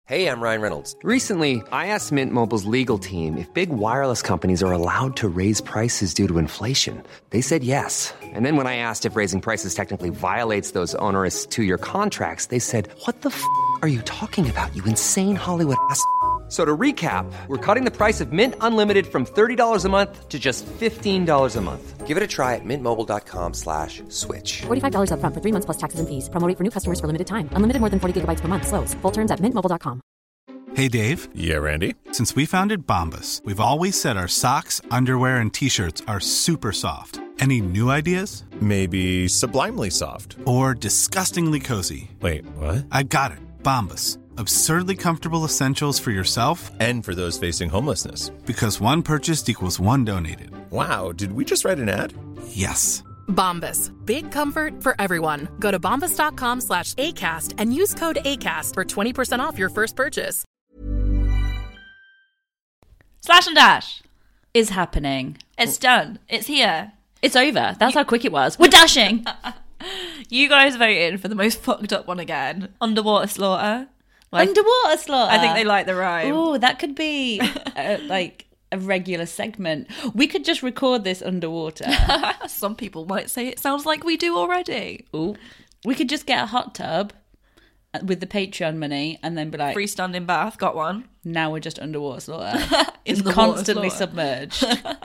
Hey, I'm Ryan Reynolds. Recently, I asked Mint Mobile's legal team if big wireless companies are allowed to raise prices due to inflation. They said yes. And then when I asked if raising prices technically violates those onerous two-year contracts, they said, "What the f*** are you talking about, you insane Hollywood ass?" So to recap, we're cutting the price of Mint Unlimited from $30 a month to just $15 a month. Give it a try at mintmobile.com/switch. $45 up front for 3 months plus taxes and fees. Promo rate for new customers for limited time. Unlimited more than 40 gigabytes per month. Slows full terms at mintmobile.com. Hey, Dave. Yeah, Randy. Since we founded Bombas, we've always said our socks, underwear, and T-shirts are super soft. Any new ideas? Maybe sublimely soft. Or disgustingly cozy. Wait, what? I got it. Bombas. Absurdly comfortable essentials for yourself And for those facing homelessness. because one purchased equals one donated. Wow, did we just write an ad? Yes. Bombas. Big comfort for everyone. Go to bombas.com/ACAST and use code ACAST for 20% off your first purchase. Slash and Dash. Is happening. It's done. It's here. It's over. That's how quick it was. We're dashing. You guys voted for the most fucked up one again. Underwater Slaughter. Underwater slaughter. I think they like the rhyme. Oh, that could be like a regular segment. We could just record this underwater. Some people might say it sounds like we do already. Ooh. We could just get a hot tub with the Patreon money and then be like, Freestanding bath, got one. now we're just underwater slaughter. In Just the constantly water slaughter. submerged.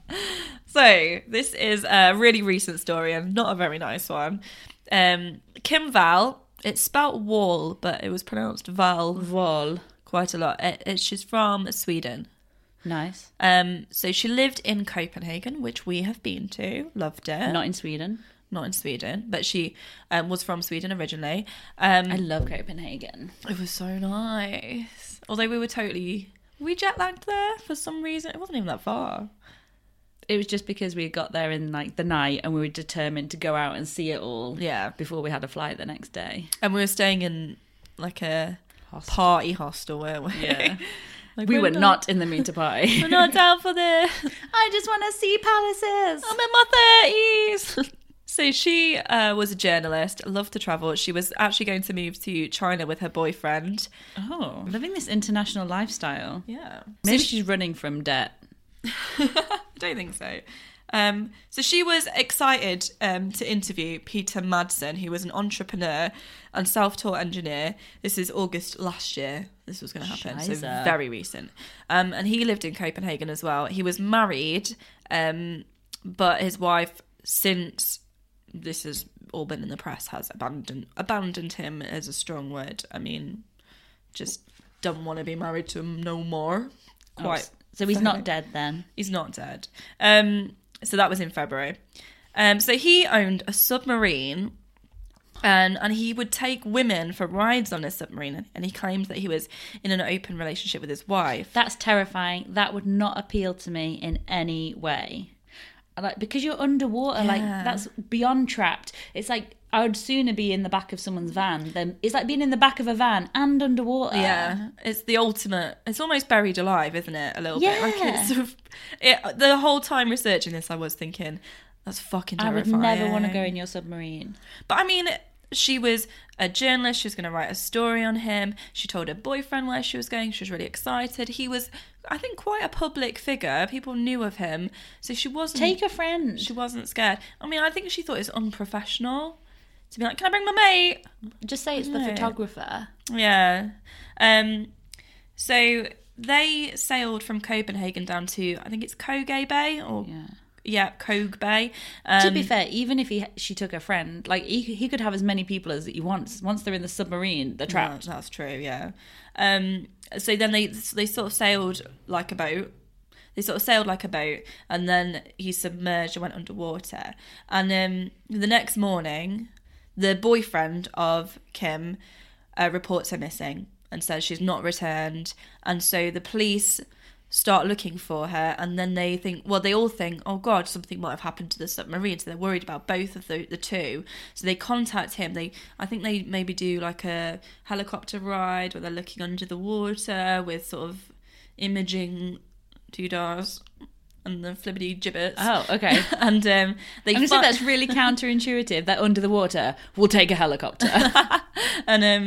So, this is a really recent story and not a very nice one. Kim Val, it's spelt Wall, but it was pronounced Val Vol. quite a lot. She's from Sweden. Nice. So she lived in Copenhagen, which we have been to. Loved it. Not in Sweden. Not in Sweden, but she was from Sweden originally. I love Copenhagen. It was so nice. Although we jet lagged there for some reason. It wasn't even that far. It was just because we got there in like the night and we were determined to go out and see it all. Yeah. Before we had a flight the next day. And we were staying in like a party hostel, weren't we? Yeah. Like, we were not in the mood to party. We're not down for this. I just want to see palaces. I'm in my 30s. So she was a journalist, loved to travel. She was actually going to move to China with her boyfriend. Oh, living this international lifestyle. Yeah. Maybe she's running from debt. I don't think so. So she was excited to interview Peter Madsen, who was an entrepreneur and self-taught engineer. This is August last year. This was going to happen, so Shiza. very recent. And he lived in Copenhagen as well. He was married, but his wife, since this has all been in the press, has abandoned him is a strong word. I mean, just don't want to be married to him no more. Quite. So he's not dead then? He's not dead. So that was in February. So he owned a submarine and he would take women for rides on his submarine, and he claimed that he was in an open relationship with his wife. That's terrifying. That would not appeal to me in any way. Like, because you're underwater, like that's beyond trapped. It's like I would sooner be in the back of someone's van than it's like being in the back of a van and underwater. Yeah, it's the ultimate. It's almost Buried Alive, isn't it? A little bit. Like Yeah. the whole time researching this, I was thinking that's fucking terrifying. I would never want to go in your submarine. But I mean, she was a journalist. She was going to write a story on him. She told her boyfriend where she was going. She was really excited. He was, I think, quite a public figure. People knew of him. So she wasn't... Take a friend. She wasn't scared. I mean, I think she thought it was unprofessional to be like, can I bring my mate? Just say it's the photographer. Yeah. So they sailed from Copenhagen down to, I think it's Koge Bay or... Yeah, Koge Bay. To be fair, even if she took a friend, like he could have as many people as he wants. Once they're in the submarine, they're trapped. No, that's true, yeah. So then they sort of sailed like a boat. And then he submerged and went underwater. And the next morning, the boyfriend of Kim reports her missing and says she's not returned. And so the police start looking for her, and then they all think, oh god, something might have happened to the submarine, so they're worried about both of the two. So they contact him. I think they maybe do like a helicopter ride where they're looking under the water with sort of imaging doodahs and the flippity gibbets. Oh, okay. And they I'm gonna say that's really counterintuitive, that under the water we'll take a helicopter. And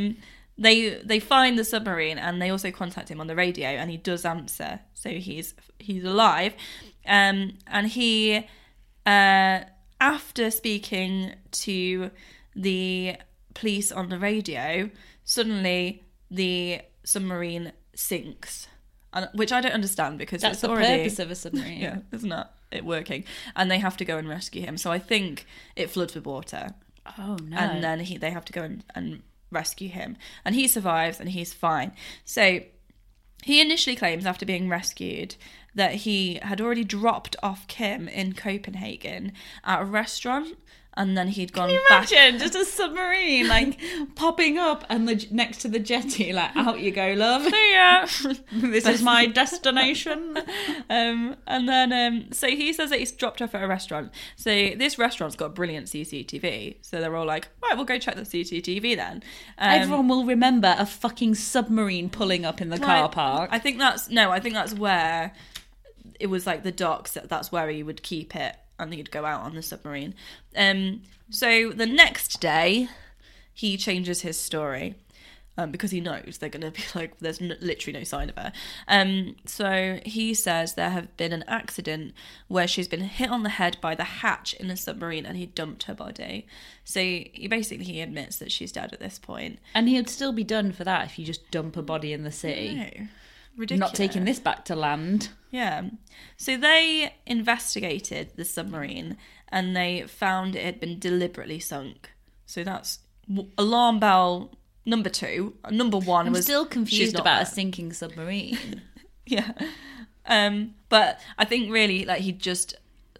they find the submarine, and they also contact him on the radio, and he does answer. So he's alive. And he, after speaking to the police on the radio, suddenly the submarine sinks, which I don't understand, because That's it's the already... purpose of a submarine. Yeah, it's not it working. And they have to go and rescue him. So I think it floods with water. Oh, no. And then they have to go and rescue him. And he survives, and he's fine. So he initially claims, after being rescued, that he had already dropped off Kim in Copenhagen at a restaurant, and then he'd gone back. Can you imagine just a submarine like popping up and next to the jetty, like, out you go, love. Yeah, This is my destination. And then so he says that he's dropped off at a restaurant. So this restaurant's got brilliant CCTV. So they're all like, right, we'll go check the CCTV then. Everyone will remember a fucking submarine pulling up in the car park. I think that's where it was, like, the docks. That's where he would keep it, and he'd go out on the submarine. So the next day, he changes his story, because he knows they're going to be like, there's literally no sign of her. So he says there have been an accident where she's been hit on the head by the hatch in the submarine, and he dumped her body. So he admits that she's dead at this point. And he would still be done for that if you just dump a body in the sea. No. Ridiculous. Not taking this back to land. Yeah. So they investigated the submarine, and they found it had been deliberately sunk. So that's alarm bell number 2. Number 1 I'm was... still she's confused not about there. a sinking submarine. Yeah. But I think really, like, he just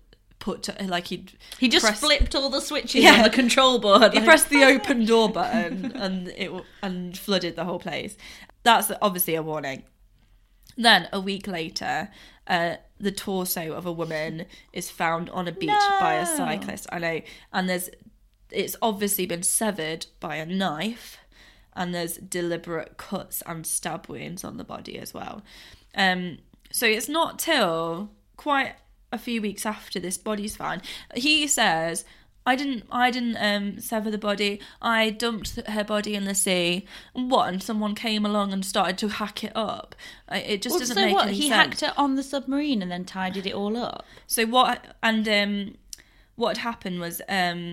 He just pressed- flipped all the switches Yeah. on the control board. He pressed the open door button and flooded the whole place. That's obviously a warning. Then, a week later, the torso of a woman is found on a beach by a cyclist. I know. And it's obviously been severed by a knife, and there's deliberate cuts and stab wounds on the body as well. So it's not till quite a few weeks after this body's found. He says, I didn't sever the body. I dumped her body in the sea. And someone came along and started to hack it up. It just doesn't make any sense. He hacked it on the submarine and then tidied it all up. So what had happened was,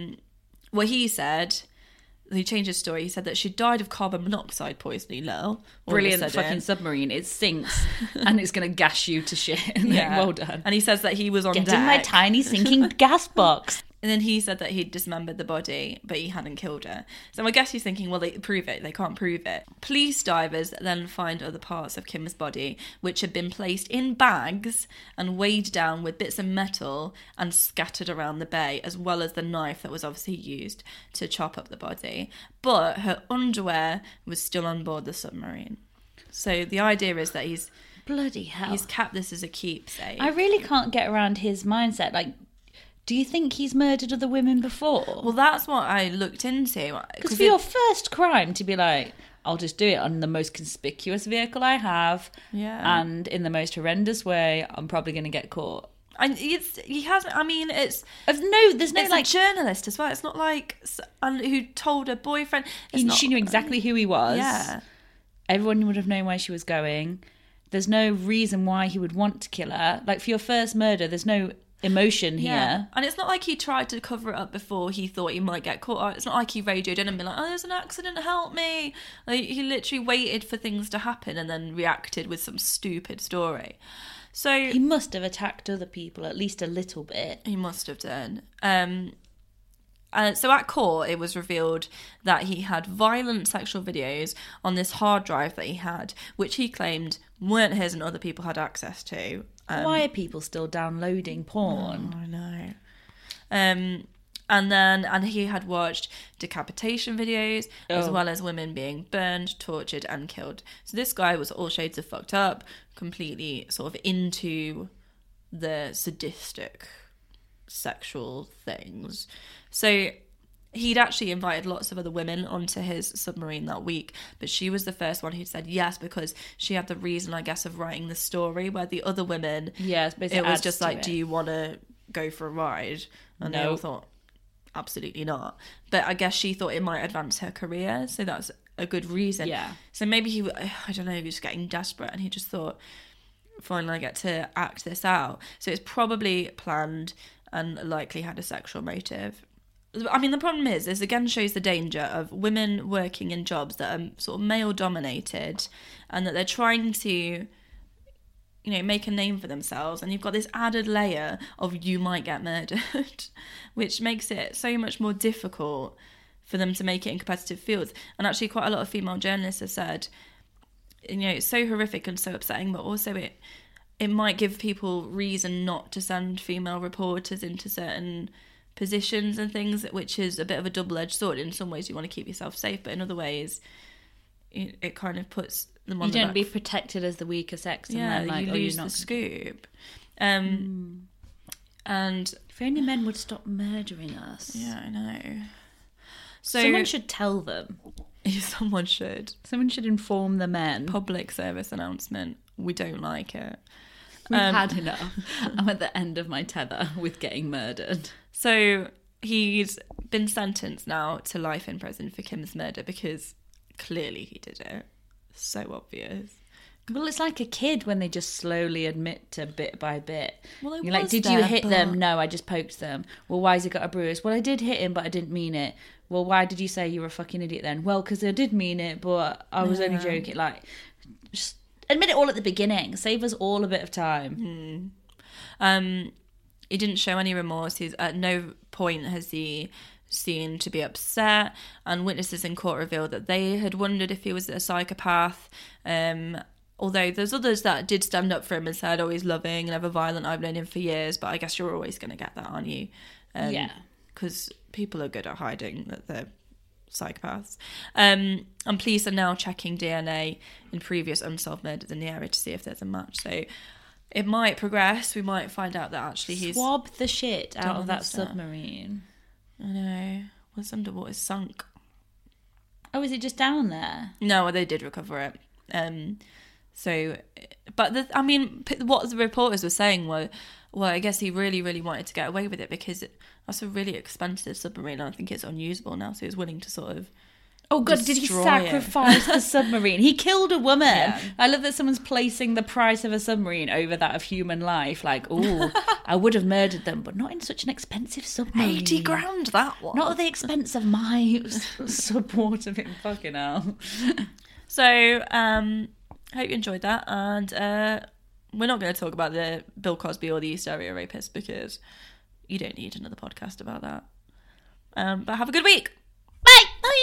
he said, he changed his story. He said that she died of carbon monoxide poisoning now. all of a Brilliant sudden. fucking submarine. It sinks and it's going to gas you to shit. Yeah. Well done. And he says that he was on Get deck. in my tiny sinking gas box. And then he said that he'd dismembered the body, but he hadn't killed her. So I guess he's thinking, well, they prove it. They can't prove it. Police divers then find other parts of Kim's body, which had been placed in bags and weighed down with bits of metal and scattered around the bay, as well as the knife that was obviously used to chop up the body. But her underwear was still on board the submarine. So the idea is that Bloody hell. he's kept this as a keepsake. I really can't get around his mindset. Like, do you think he's murdered other women before? Well, that's what I looked into. Because for your first crime to be like, I'll just do it on the most conspicuous vehicle I have, and in the most horrendous way, I'm probably going to get caught. And he hasn't. I mean, there's There's no it's like a journalist as well. It's not like who told her boyfriend. she knew exactly who he was. Yeah, everyone would have known where she was going. There's no reason why he would want to kill her. Like, for your first murder, there's no emotion here. And it's not like he tried to cover it up before he thought he might get caught. It's not like he radioed in and been like, "Oh, there's an accident, help me!" Like, he literally waited for things to happen and then reacted with some stupid story. So He must have attacked other people at least a little bit. he must have done. So at court, it was revealed that he had violent sexual videos on this hard drive that he had, which he claimed weren't his and other people had access to. Why are people still downloading porn? I know. And he had watched decapitation videos, as well as women being burned, tortured, and killed. So this guy was all shades of fucked up, completely sort of into the sadistic sexual things. So he'd actually invited lots of other women onto his submarine that week, but she was the first one who said yes, because she had the reason, I guess, of writing the story, where the other women, Yes, but it was just like, do you want to go for a ride? And they No. all thought, absolutely not. But I guess she thought it might advance her career, so that's a good reason. Yeah. So maybe I don't know, he was just getting desperate and he just thought, finally I get to act this out. So it's probably planned and likely had a sexual motive. I mean, the problem is, this again shows the danger of women working in jobs that are sort of male dominated and that they're trying to, you know, make a name for themselves, and you've got this added layer of you might get murdered, which makes it so much more difficult for them to make it in competitive fields. And actually quite a lot of female journalists have said, you know, it's so horrific and so upsetting, but also it might give people reason not to send female reporters into certain positions and things, which is a bit of a double-edged sword. In some ways you want to keep yourself safe, but in other ways it kind of puts them on you the don't back. be protected as the weaker sex, and Yeah, then like, you oh, lose you're not the scoop. And if only men would stop murdering us. yeah, I know. So Someone should tell them. someone should. Someone should inform the men. Public service announcement. We don't like it. We've had enough. I'm at the end of my tether with getting murdered. So he's been sentenced now to life in prison for Kim's murder because clearly he did it. So obvious. Well, it's like a kid when they just slowly admit to bit by bit. Well, it You're like, was did you there, hit but- them? No, I just poked them. Well, why has he got a bruise? Well, I did hit him, but I didn't mean it. Well, why did you say you were a fucking idiot then? Well, because I did mean it, but I was only joking. Like, just admit it all at the beginning. Save us all a bit of time. He didn't show any remorse. He's at no point has he seemed to be upset, and witnesses in court revealed that they had wondered if he was a psychopath. Although there's others that did stand up for him and said, oh, he's loving and ever violent, I've known him for years, but I guess you're always going to get that, aren't you? Yeah. Because people are good at hiding that they're psychopaths. And police are now checking DNA in previous unsolved murders in the area to see if there's a match. So it might progress. We might find out that actually he's... Swab the shit out of that stuff. submarine. I know. Well, it's underwater, sunk. Oh, is it just down there? No, they did recover it. What the reporters were saying were, well, I guess he really, really wanted to get away with it because that's a really expensive submarine. I think it's unusable now, so he was willing to sort of... Oh, God, did he destroy sacrifice the submarine? He killed a woman. Yeah. I love that someone's placing the price of a submarine over that of human life. Like, oh, I would have murdered them, but not in such an expensive submarine. 80 grand, that one. Not at the expense of my subwater being fucking hell. So, hope you enjoyed that. And we're not going to talk about the Bill Cosby or the East Area Rapist because you don't need another podcast about that. But have a good week. Bye. Bye.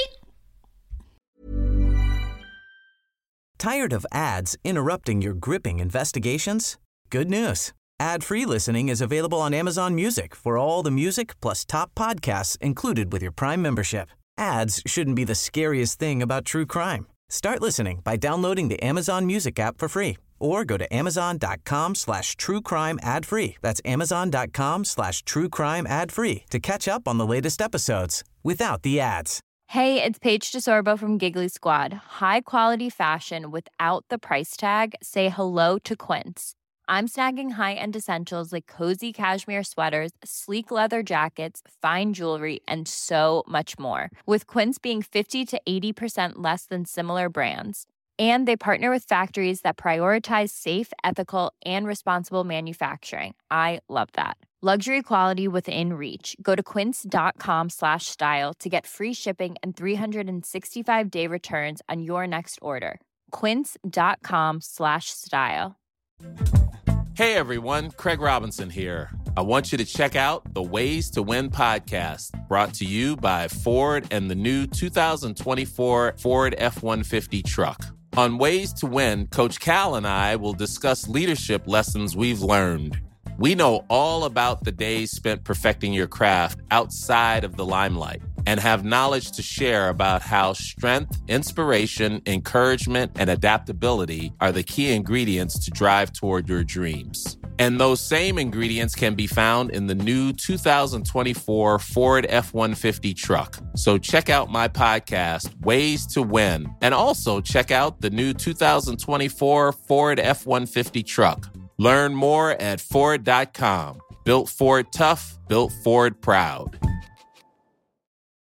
Tired of ads interrupting your gripping investigations? Good news. Ad-free listening is available on Amazon Music for all the music plus top podcasts included with your Prime membership. Ads shouldn't be the scariest thing about true crime. Start listening by downloading the Amazon Music app for free or go to amazon.com/truecrime ad-free. That's amazon.com/truecrime ad-free to catch up on the latest episodes without the ads. Hey, it's Paige DeSorbo from Giggly Squad. High quality fashion without the price tag. Say hello to Quince. I'm snagging high-end essentials like cozy cashmere sweaters, sleek leather jackets, fine jewelry, and so much more. With Quince being 50 to 80% less than similar brands. And they partner with factories that prioritize safe, ethical, and responsible manufacturing. I love that. Luxury quality within reach. Go to quince.com/style to get free shipping and 365-day returns on your next order. Quince.com/style. Hey everyone, Craig Robinson here. I want you to check out the Ways to Win podcast, brought to you by Ford and the new 2024 Ford F-150 truck. On Ways to Win, Coach Cal and I will discuss leadership lessons we've learned. We know all about the days spent perfecting your craft outside of the limelight and have knowledge to share about how strength, inspiration, encouragement, and adaptability are the key ingredients to drive toward your dreams. And those same ingredients can be found in the new 2024 Ford F-150 truck. So check out my podcast, Ways to Win, and also check out the new 2024 Ford F-150 truck. Learn more at Ford.com. Built Ford tough, built Ford proud.